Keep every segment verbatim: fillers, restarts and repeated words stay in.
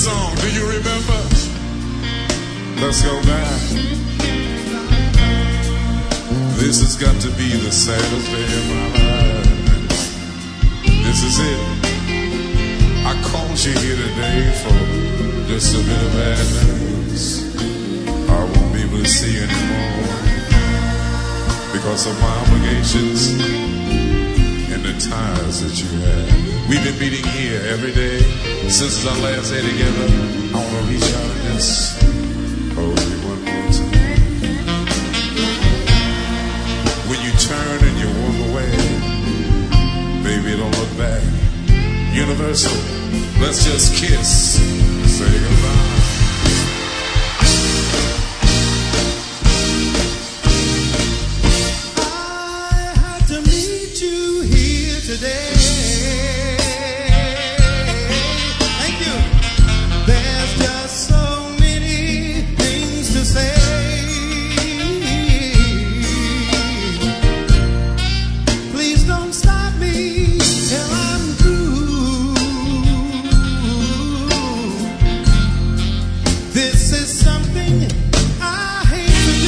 song. Do you remember? Let's go back. This has got to be the saddest day of my life. This is it. I called you here today for just a bit of bad news. I won't be able to see you anymore because of my obligations and the ties that you had. We've been meeting here every day since our last day together. I want to reach out and just hold you one more time. When you turn and you walk away, baby, don't look back. Universal, let's just kiss. Say goodbye. I had to meet you here today. Thank you. There's just so many things to say. Please don't stop me till I'm through. This is something I hate to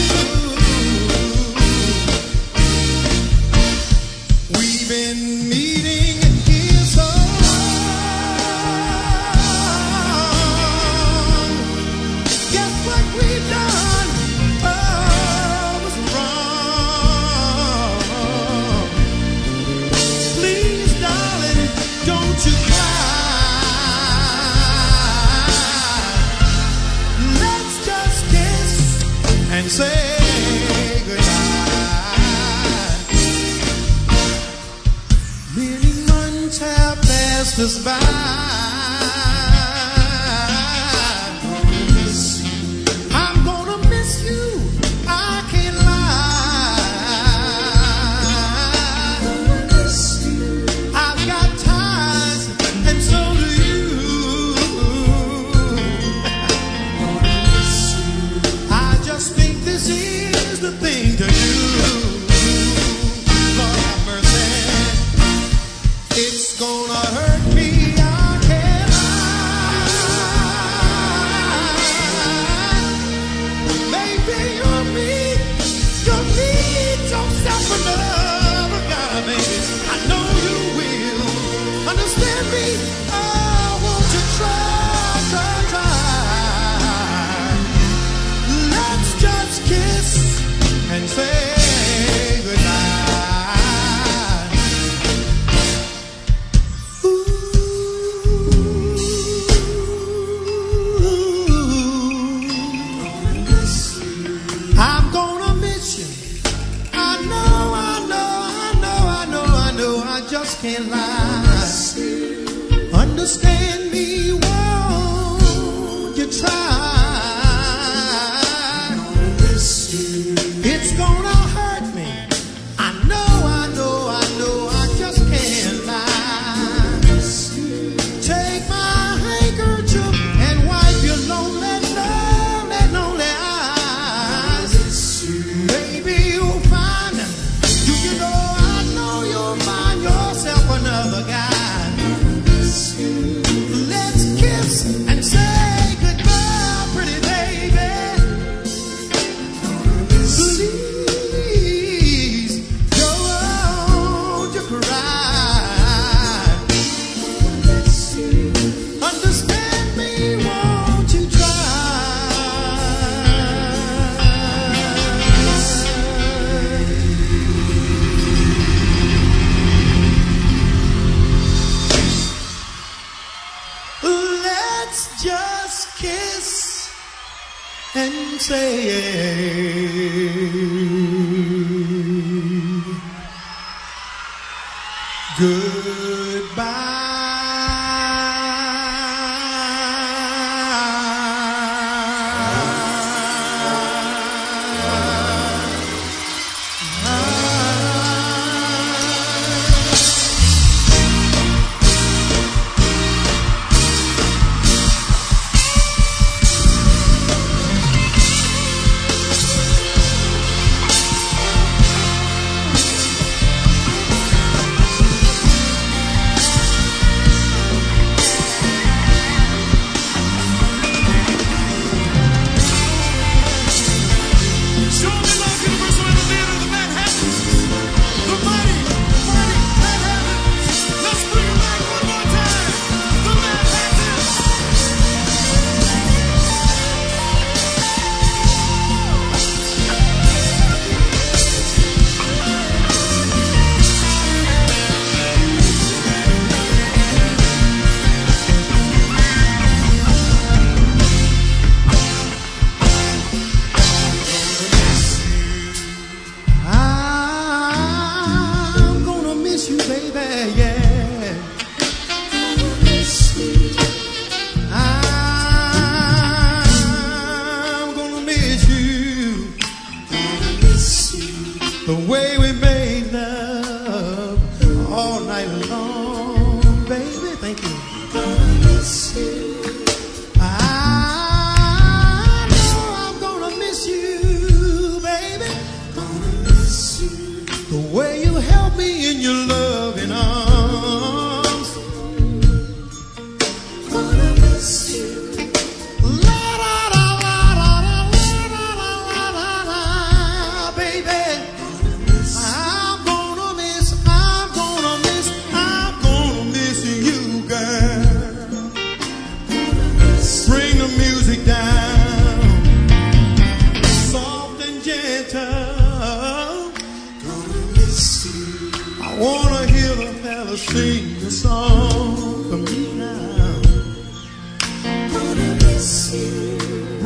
do. We've been meeting here so long. Guess what we've done? Oh, was wrong. Please, darling, don't you cry. Let's just kiss and say goodbye. Many months have passed us by. I'm gonna miss you. I can't lie. I've got ties, and so do you. I just think this is the thing to do. Lord have mercy. It's gonna hurt me. I can't lie. Maybe you'll meet, you'll meet yourself another guy, baby. I know you will. Understand me? Oh, won't you try, try, try? Let's just kiss and say goodnight. Ooh, I'm gonna miss you. I know, I know, I know, I know, I know. I just can't lie. Understand me, won't you try? It's gonna hurt me. I know, I know, I know. I just can't lie. Take my handkerchief and wipe your lonely, lonely, lonely eyes. Baby, you'll find, do you know, I know you'll find yourself another guy. Let's kiss and say goodbye, pretty baby. Please don't you cry. Understand me, won't you try? Let's just kiss and say goodbye.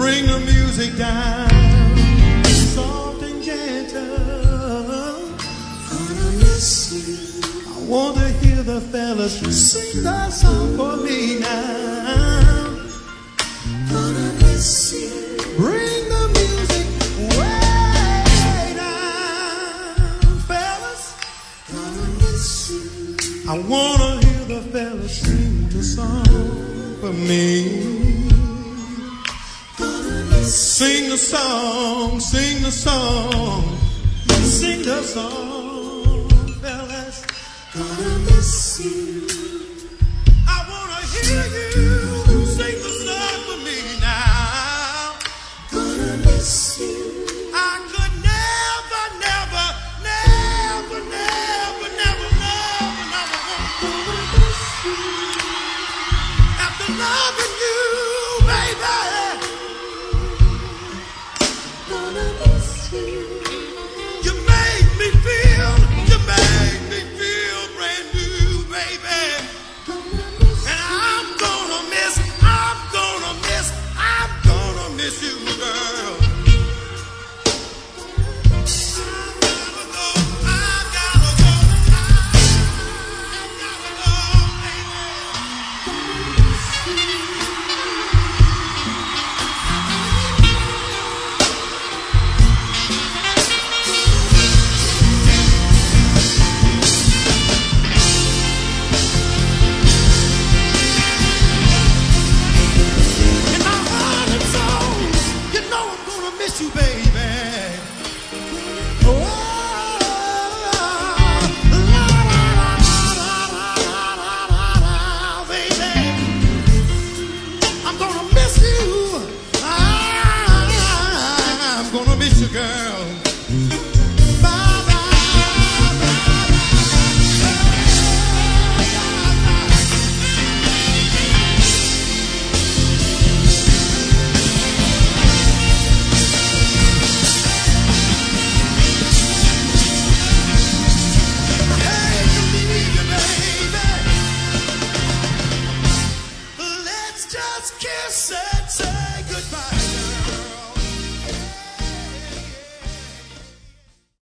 bring the music down, soft and gentle. Gonna miss you. I want to hear the fellas sing the song for me now. Gonna miss you. Bring the music way down, fellas. Gonna miss you. I wanna hear the fellas sing the song for me. Sing the song, sing the song, sing the song, fellas. Gonna miss you. I wanna hear you sing the song for me now. Gonna miss you. I could never, never, never, never, never, never, never gonna miss you. After loving you, baby. You make me feel, you make me feel brand new, baby. And I'm gonna miss, I'm gonna miss, I'm gonna miss you, girl. I gotta go, I gotta go, I gotta go, baby. Miss you, baby. Oh, la, la, la, la, la, la, la, baby. I'm gonna miss you. I'm gonna miss you, girl. Bye, bye, bye, kiss it.